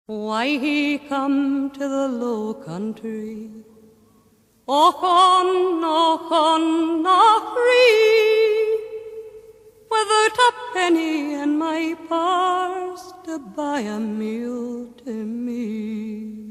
Why he come to the low country? Och on Nachree, without a penny in my purse to buy a meal to me.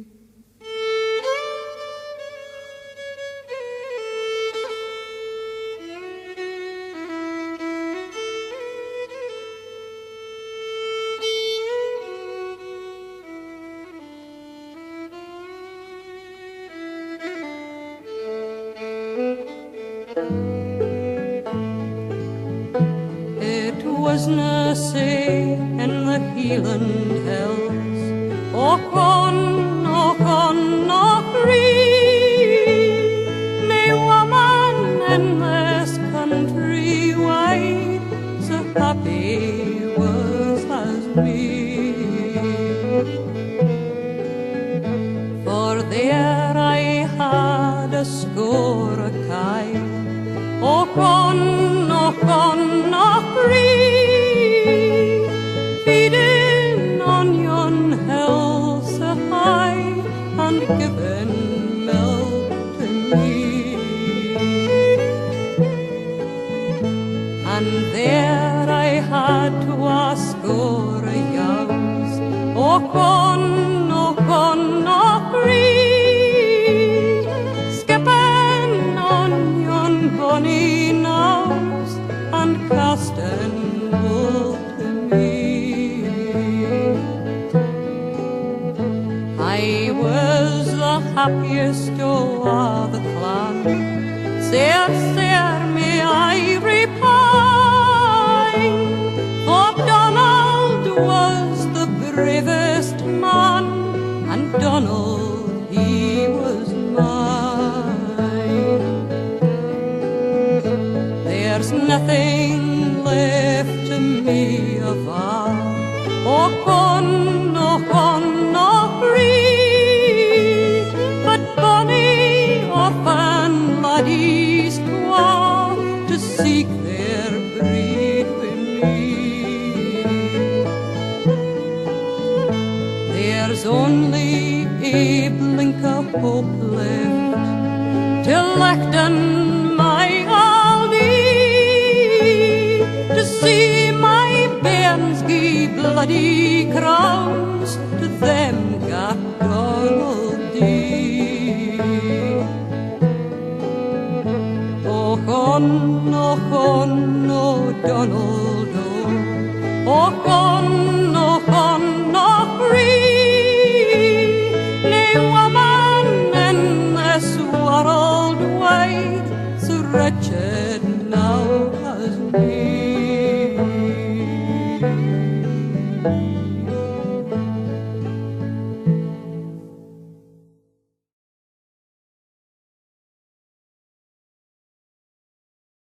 It was na say in the Hieland hills, och on Nachree, nae woman in this country wide so happy was as me. For there I had a score of kye, och on Nachree, feeding on yon hill so high and giving milk to me. And there I had a score of ewes, och on Nachree, skipping on yon bonny knowes and casting wool to me. I was the happiest of the clan, sair may I repine, for Donald was the bravest man, and Donald he was mine. There's nothing left to me of all, och on Nachree, but bonny orphan laddies twa to seek their breed with me. There's only a blink of hope left till Lechton my to see my bairns gie bloody crowns to them gat Donaldie. Och on, Donald.